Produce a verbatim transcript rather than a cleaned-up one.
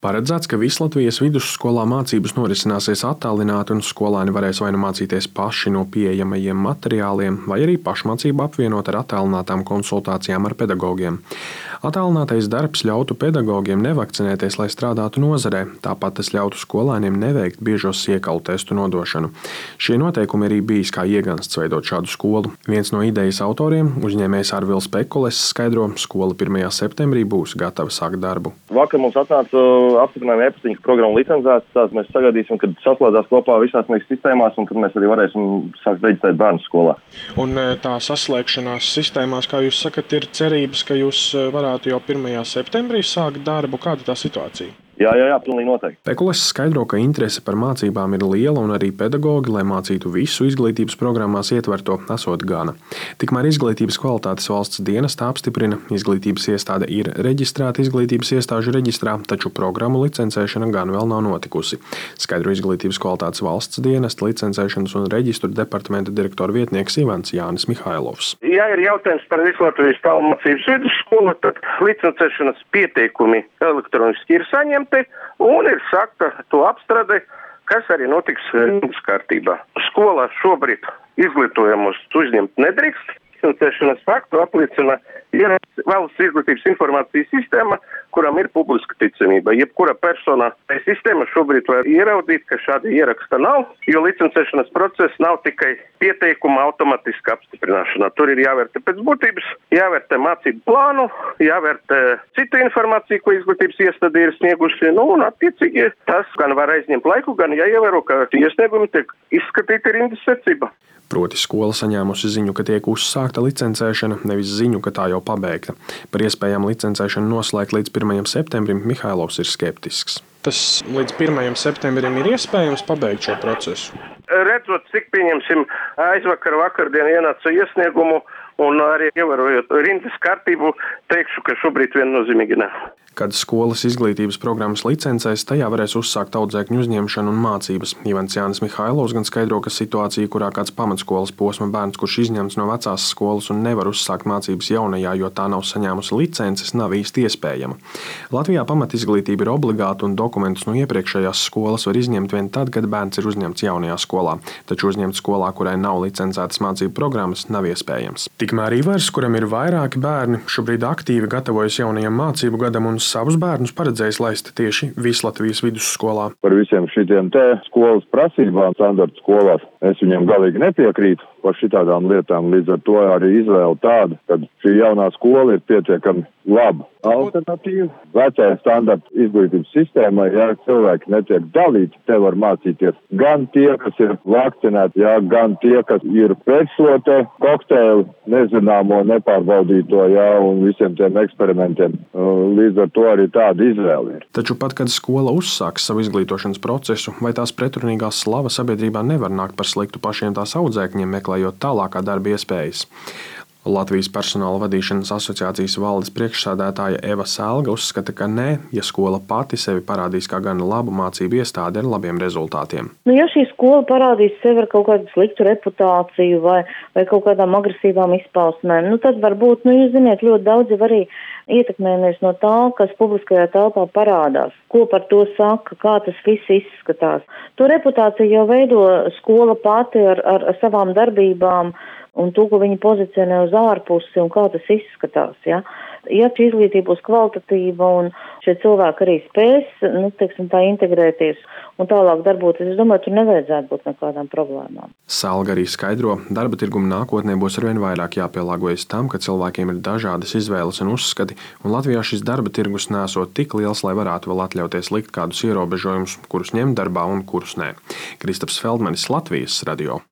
Paredzēts, ka Vislatvijas vidusskolā mācības norisināsies attālināti un skolēni varēs vai nu mācīties paši no pieejamajiem materiāliem, vai arī pašmācību apvienot ar attālinātām konsultācijām ar pedagogiem. Attālinātais darbs ļautu pedagogiem nevakcinēties, lai strādātu nozarē, tāpat tas ļautu skolēniem neveikt biežo siekalu testu nodošanu. Šie noteikumi arī bijis kā iegansts veidot šādu skolu. Viens no idejas autoriem, uzņēmējs Arvils Pekules, skaidro, skola pirmajā septembrī būs gatava sākt darbu. Vakar mums atnāca apstiprinājuma e-pastiņa, ka programma licencēta, tātad mēs sagaidīsim, kad saslēdzās kopā visās mēs sistēmās un kad mēs arī varēsim sākt reģistrēt bērnu skolā. Un tā saslēgšanās sistēmās, kā jūs sakat, ir cerības, ka jūs varētu jau pirmajā septembrī sākt darbu. Kāda tā situācija? Jā, jā, jā, pilnīgi noteikti. Pekules skaidro, ka interese par mācībām ir liela un arī pedagogi, lai mācītu visu izglītības programmās ietverto, esot gana. Tikmēr izglītības kvalitātes valsts dienesta apstiprina, izglītības iestāde ir reģistrēta izglītības iestāžu reģistrā, taču programmu licencēšana gan vēl nav notikusi. Skaidro izglītības kvalitātes valsts dienesta licencēšanas un reģistru departamenta direktora vietnieks Ivans Jānis Mihailovs. Ja ir jautājums par Vislatvijas tālmācības vidusskolu, tad licencēšanas pieteikumi elektroniski ir saņemti. Un ir sākta to apstrāde, kas arī notiks rindas kārtībā. Skolā šobrīd izglītojumus uzņemt nedrīkst. Licencēšanas faktu apliecina valsts izglītības informācijas sistēma, kuram ir publiska ticamība. Jebkura persona tajā sistēma šobrīd var ieraudīt, ka šāda ieraksta nav, jo licencēšanas process nav tikai pieteikuma automatiska apstiprināšana. Tur ir jāvērtē pēc būtības, jāvērtē mācību plānu, jāvērtē citu informāciju, ko izglītības iestāde ir sniegusi. Nu, un attiecīgi tas gan var aizņemt laiku, gan jāievēro, ka iesniegumi tiek izskatīti rindas secībā. Proti skola saņēmusi ziņu, ka tiek uzsākta licencēšana, nevis ziņu, ka tā jau pabeigta. Par iespējām licencēšanu noslēgt līdz pirmajam septembrim Mihailovs ir skeptisks. Tas līdz pirmajam septembrim ir iespējams pabeigt šo procesu? Redzot, cik pieņemsim aizvakar vakardien ienāca iesniegumu un arī ievērojot rindas kārtību, teikšu, ka šobrīd viennozīmīgi ne. Kad skolas izglītības programmas licencēs, tajā varēs uzsākt audzēkņu uzņemšanu un mācības. Ivans Jānis Mihailovs gan skaidro, ka situācija, kurā kāds pamatskolas posma bērns, kurš izņemts no vecās skolas un nevar uzsākt mācības jaunajā, jo tā nav saņēmusi licences, nav īsti iespējama. Latvijā pamatizglītība ir obligāta un dokumentus no iepriekšējās skolas var izņemt vien tad, kad bērns ir uzņemts jaunajā skolā. Taču uzņemt skolā, kurai nav licencētas mācību programmas, nav iespējams. Tikmēr Ivars, kuram ir vairāki bērni, šobrīd aktīvi gatavojas jaunajam mācību gadam un savus bērnus paredzējis laist tieši Vislatvijas vidusskolā. Par visiem šitiem te skolas prasībām, standarta skolās, es viņiem galīgi nepiekrītu par šitādām lietām. Līdz ar to arī izvēle tāda, ka šī jaunā skola ir pietiekami laba alternatīva. Vecajai standarta izglītības sistēmai, ja cilvēki netiek dalīti, te var mācīties gan tie, kas ir vakcinēti, ja, gan tie, kas ir pēc šo te kokteili nezināmo, nepārbaudīto, ja, un visiem tiem eksperimentiem. Līdz ar to arī tāda izvēle ir. Taču pat, kad skola uzsāks savu izglītošanas procesu, vai tās pretrunīgā slava sabiedrībā nevar nākt par sliktu pašiem tās audzēkņiem, meklējot tālākā darba iespējas. Latvijas personāla vadīšanas asociācijas valdes priekšsēdētāja Eva Selga uzskata, ka nē, ja skola pati sevi parādīs kā gan labu mācību iestādi ar labiem rezultātiem. Nu, ja šī skola parādīs sevi ar kaut kādu sliktu reputāciju vai, vai kaut kādām agresīvām izpausmēm, nu tad varbūt, nu jūs ziniet, ļoti daudz jau arī ietekmējamies no tā, kas publiskajā telpā parādās, ko par to saka, kā tas viss izskatās. To reputāciju jau veido skola pati ar, ar, ar savām darbībām un to, ko viņi pozicionē uz ārpusi un kā tas izskatās. Ja, ja šī izglītība būs kvalitatīva un šie cilvēki arī spēs, nu, teiksim, tā integrēties un tālāk darboties, es domāju, tur nevajadzētu būt nekādām problēmām. Selga arī skaidro, darba tirguma nākotnē būs arvien vairāk jāpielāgojas tam, ka cilvēkiem ir dažādas izvēles un uzskati, un Latvijā šis darba tirgus nesot tik liels, lai varētu vēl atļauties likt kādus ierobežojumus, kurus ņemt darbā un kurus nē. Kristaps Feldmanis, Latvijas radio.